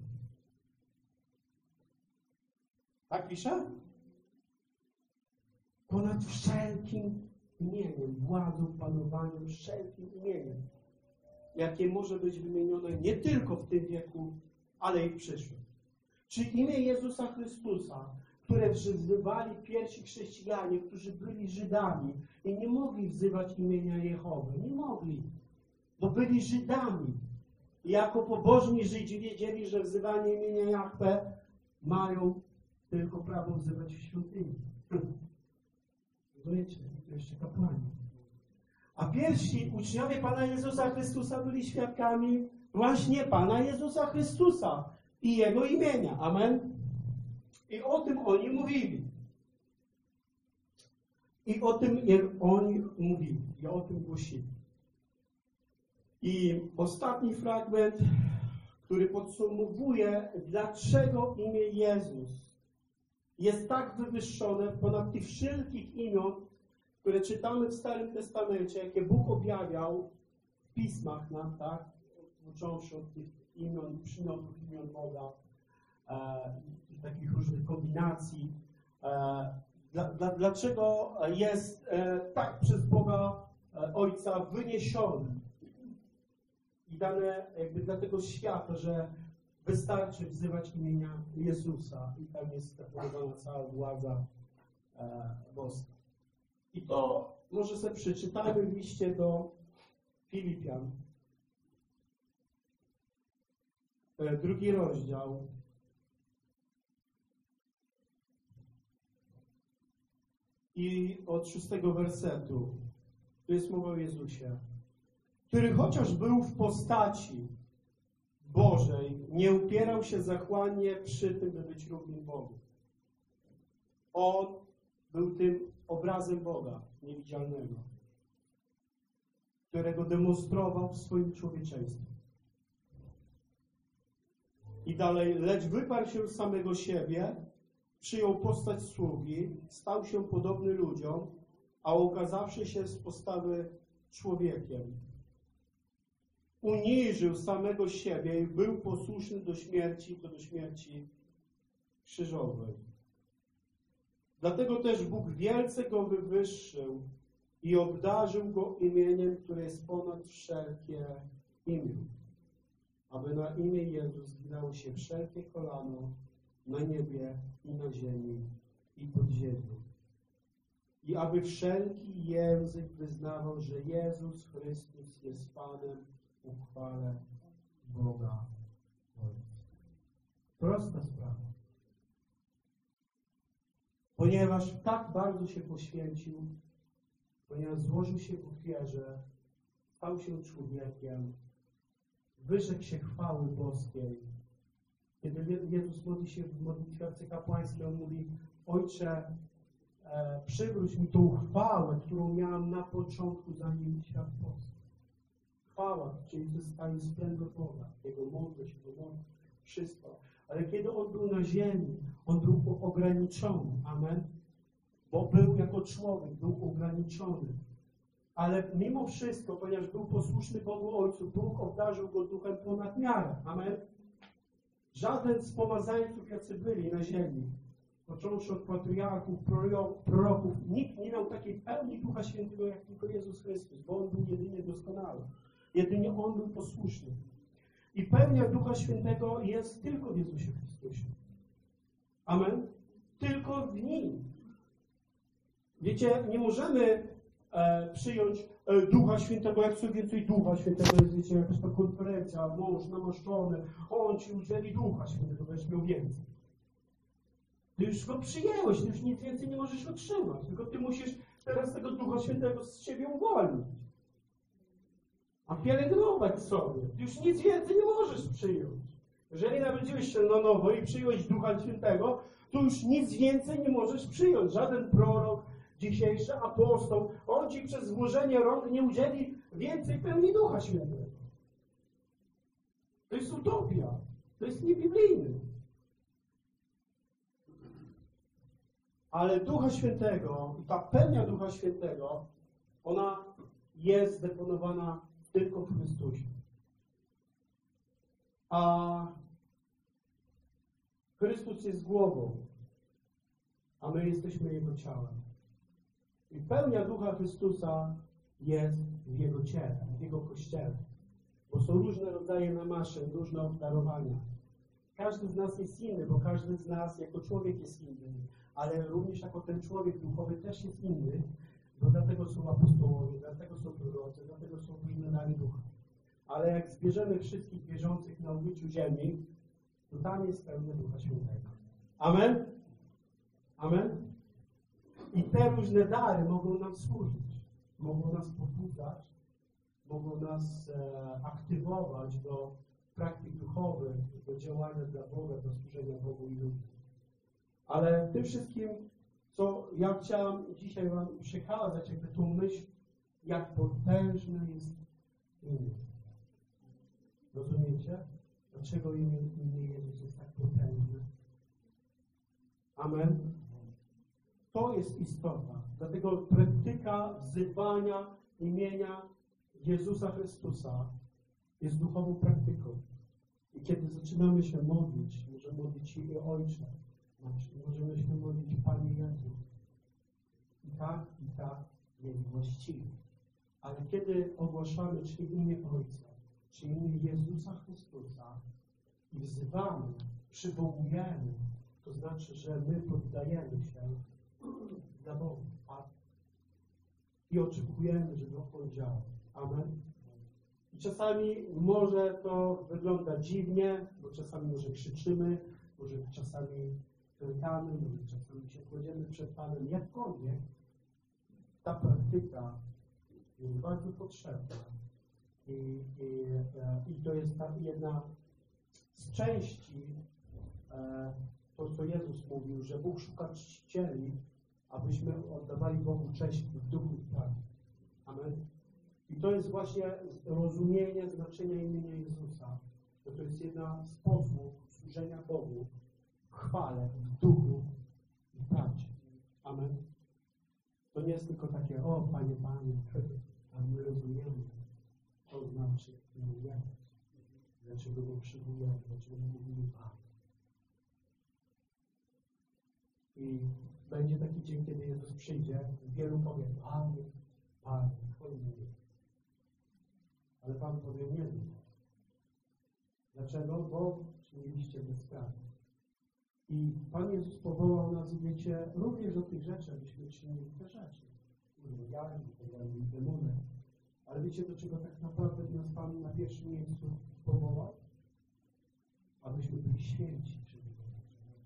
Tak pisze? Ponad wszelkim imieniem, władzą, panowaniem, wszelkim imieniem, jakie może być wymienione nie tylko w tym wieku, ale i w przyszłym. Czy imię Jezusa Chrystusa, które wzywali pierwsi chrześcijanie, którzy byli Żydami i nie mogli wzywać imienia Jehowy, nie mogli, bo byli Żydami. I jako pobożni Żydzi wiedzieli, że wzywanie imienia Jahwe mają tylko prawo wzywać w świątyni. Wiecie, jeszcze kapłani. A pierwsi uczniowie Pana Jezusa Chrystusa byli świadkami właśnie Pana Jezusa Chrystusa i Jego imienia. Amen? I o tym oni mówili. I o tym oni mówili. I o tym głosili. I ostatni fragment, który podsumowuje, dlaczego imię Jezus jest tak wywyższone ponad tych wszelkich imion, które czytamy w Starym Testamencie, jakie Bóg objawiał w pismach nam, tak? Począwszy od tych imion, przymiotów imion Boga e, i takich różnych kombinacji. E, dla, dla, dlaczego jest e, tak przez Boga e, Ojca wyniesiony? i dane jakby dla tego świata, że wystarczy wzywać imienia Jezusa i tam jest zapowiadana cała władza e, boska. I to może sobie przeczytajmy w liście do Filipian, e, drugi rozdział. I od szóstego wersetu, tu jest mowa o Jezusie, który chociaż był w postaci Bożej, nie upierał się zachłannie przy tym, by być równym Bogu. On był tym obrazem Boga niewidzialnego, którego demonstrował w swoim człowieczeństwie. I dalej, lecz wyparł się z samego siebie, przyjął postać sługi, stał się podobny ludziom, a ukazawszy się z postawy człowiekiem, uniżył samego siebie i był posłuszny do śmierci, to do śmierci krzyżowej. Dlatego też Bóg wielce go wywyższył i obdarzył go imieniem, które jest ponad wszelkie imię, aby na imię Jezus zginało się wszelkie kolano na niebie i na ziemi i pod ziemią. I aby wszelki język wyznawał, że Jezus Chrystus jest Panem ku chwale Boga Ojca. Prosta sprawa. Ponieważ tak bardzo się poświęcił, ponieważ złożył się w ofierze, stał się człowiekiem, wyrzekł się chwały boskiej. Kiedy Jezus modli się w modlitwie arcykapłańskiej, On mówi: Ojcze, e, przywróć mi tą chwałę, którą miałam na początku, zanim świat powstał. Chwała, czyli to jest stanie splendor Boga, Jego mądrość, Jego moc, wszystko. Ale kiedy On był na ziemi, On był ograniczony. Amen? Bo był jako człowiek, był ograniczony. Ale mimo wszystko, ponieważ był posłuszny Bogu Ojcu, Bóg obdarzył Go duchem ponad miarę. Amen? Żaden z pomazańców, jacy byli na ziemi, począwszy od patriarchów, proroków, nikt nie miał takiej pełni Ducha Świętego, jak tylko Jezus Chrystus, bo On był jedynie doskonały. Jedynie On był posłuszny. I pełnia Ducha Świętego jest tylko w Jezusie Chrystusie. Amen? Tylko w Nim. Wiecie, nie możemy e, przyjąć e, Ducha Świętego, jak co więcej Ducha Świętego jest, wiecie, jakaś ta konferencja, mąż namaszczony, On Ci udzieli Ducha Świętego, będziesz miał więcej. Ty już Go przyjęłeś, Ty już nic więcej nie możesz otrzymać, tylko Ty musisz teraz tego Ducha Świętego z siebie uwolnić. A pielęgnować sobie. Ty już nic więcej nie możesz przyjąć. Jeżeli narodziłeś się na nowo i przyjąłeś Ducha Świętego, to już nic więcej nie możesz przyjąć. Żaden prorok, dzisiejszy apostoł, on Ci przez włożenie rąk nie udzieli więcej pełni Ducha Świętego. To jest utopia. To jest niebiblijne. Ale Ducha Świętego, ta pełnia Ducha Świętego, ona jest zdeponowana tylko w Chrystusie. A Chrystus jest głową, a my jesteśmy Jego ciałem. I pełnia Ducha Chrystusa jest w Jego ciele, w Jego Kościele. Bo są różne rodzaje namaszczeń, różne obdarowania. Każdy z nas jest inny, bo każdy z nas jako człowiek jest inny. Ale również jako ten człowiek duchowy też jest inny, bo dlatego są apostołowie, dlatego są prorocy, dlatego są różne dary ducha. Ale jak zbierzemy wszystkich wierzących na obliczyu ziemi, to tam jest pełne Ducha Świętego. Amen? Amen? I te różne dary mogą nam służyć, mogą nas pobudzać, mogą nas e, aktywować do praktyk duchowych, do działania dla Boga, do służenia Bogu i ludziom. Ale tym wszystkim, co ja chciałem dzisiaj Wam przekazać, jakby tą myśl, jak potężne jest imię. Rozumiecie? Dlaczego imię, imię Jezus jest tak potężne? Amen? To jest istota. Dlatego praktyka wzywania imienia Jezusa Chrystusa jest duchową praktyką. I kiedy zaczynamy się modlić, możemy modlić się i Ojcze, możemy się modlić Panie Jezu. I tak, i tak jest właściwe. Ale kiedy ogłaszamy, czy imię Ojca, Przyjmijmy Jezusa Chrystusa i wzywamy, przywołujemy, to znaczy, że my poddajemy się dla Boga, tak? I oczekujemy, żeby On działał. Amen. I czasami może to wygląda dziwnie, bo czasami może krzyczymy, może czasami klękamy, może czasami się kładziemy przed Panem, jakkolwiek ta praktyka jest bardzo potrzebna. I, i, i to jest ta jedna z części, e, to co Jezus mówił, że Bóg szuka czcicieli, abyśmy oddawali Bogu cześć w duchu i prawdzie. Amen. I to jest właśnie rozumienie znaczenia imienia Jezusa, że to jest jedna sposób służenia Bogu w chwale, w duchu i w prawdzie. Amen. To nie jest tylko takie, o Panie, Panie, ale my rozumiemy, to znaczy miłujemy. Dlaczego go przywołujemy, dlaczego mówimy Panie. I będzie taki dzień, kiedy Jezus przyjdzie i wielu powie, Panie, Panie, Twoje imię. Ale Pan powie, nie wiem. Dlaczego? Bo czyniliście bezprawnie. I Pan Jezus powołał nas, wiecie, również do tych rzeczy, abyśmy czynili te rzeczy. Ulegali, ulegali demony. Ale wiecie, do czego tak naprawdę nas Pan na pierwszym miejscu powołał? Abyśmy byli święci przed Jego oczami.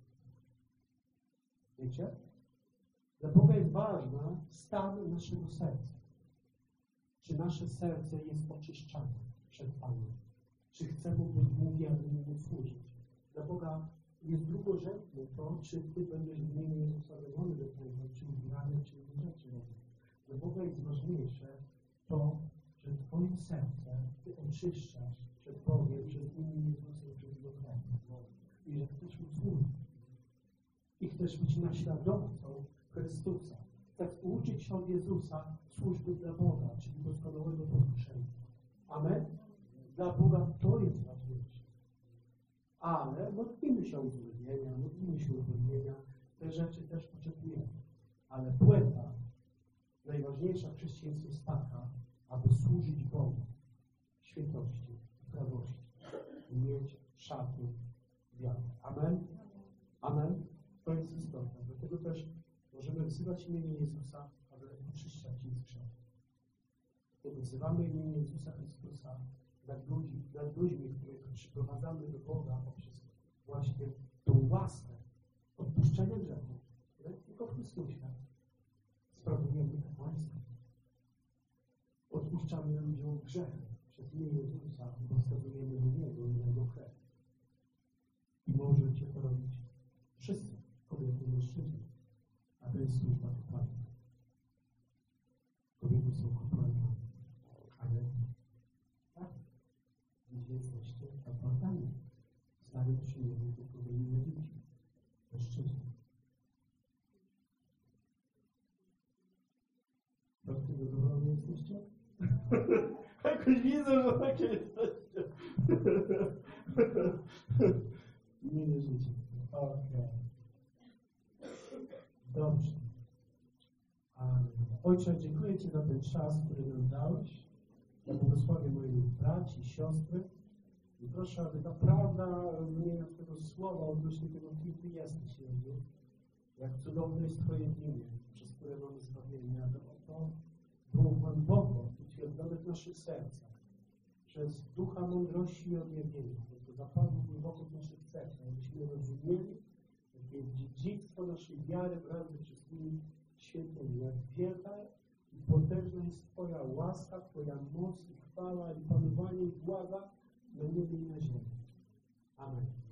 Wiecie? Dla Boga jest ważny stan naszego serca. Czy nasze serce jest oczyszczane przed Panem? Czy chcemy być długi, aby Mu służyć? Dla Boga jest drugorzędne to, czy Ty będziesz w imieniu Jezusa robiony do tego, czy uzdrawiać, czy inne rzeczy robić. Dla Boga jest ważniejsze to, że Twoje serce Ty oczyszczasz przed Bogiem, przez imię Jezusa i przez Jego krew. I że chcesz Mu służyć. I chcesz być naśladowcą Chrystusa. Chcesz uczyć się od Jezusa służby dla Boga, czyli doskonałego posłuszeństwa. Amen? Dla Boga to jest ważniejsze. Ale modlimy się o uzdrowienia, modlimy się o uwolnienia. Te rzeczy też potrzebujemy. Ale puenta najważniejsza w chrześcijaństwie jest taka, aby służyć Bogu w świętości, w prawości i mieć szacun wiary. Amen? Amen? To jest istotne. Dlatego też możemy wzywać imienie Jezusa, aby oczyszczać ich z grzechu. Kiedy wzywamy imienie Jezusa Chrystusa nad, ludzi, nad ludźmi, których przyprowadzamy do Boga poprzez właśnie tą łaskę odpuszczenia grzechu, które tylko w Chrystusie sprawujemy kapłaństwo. Odpuszczamy ludziom grzechy przez imię Jezusa, bo wskazujemy do Niego i na Jego krew. I możecie to robić wszyscy, kobiety i mężczyźni. A to jest służba kapłańska. Kobiety są kapłanami. Ale tak, gdzie jesteście kapłanami. Stary przyjemny, to powinni mówić. Mężczyźni. Tak ty zadowoleni jesteście? Jakoś widzę, że takie jesteście. Nie wierzycie. Okej. Okay. Dobrze. Ojcze, dziękuję Ci za ten czas, który nam dałeś. Ja błogosławię moich braci i siostry. I proszę, aby ta prawda rozumienia Twojego słowa odnośnie tego, kim Ty jesteś, Jezu. Jak cudowne jest Twoje imię, przez które mamy zbawienie, aby to było głęboko utwierdzone w naszych sercach. Przez ducha mądrości i objawienia. Aby to zapadło głęboko w naszych sercach, abyśmy rozumieli, jakie jest dziedzictwo naszej wiary wraz ze wszystkimi świętymi. Jak wielka i potężna jest Twoja łaska, Twoja moc i chwała i panowanie i władza na niebie i na ziemi. Amen.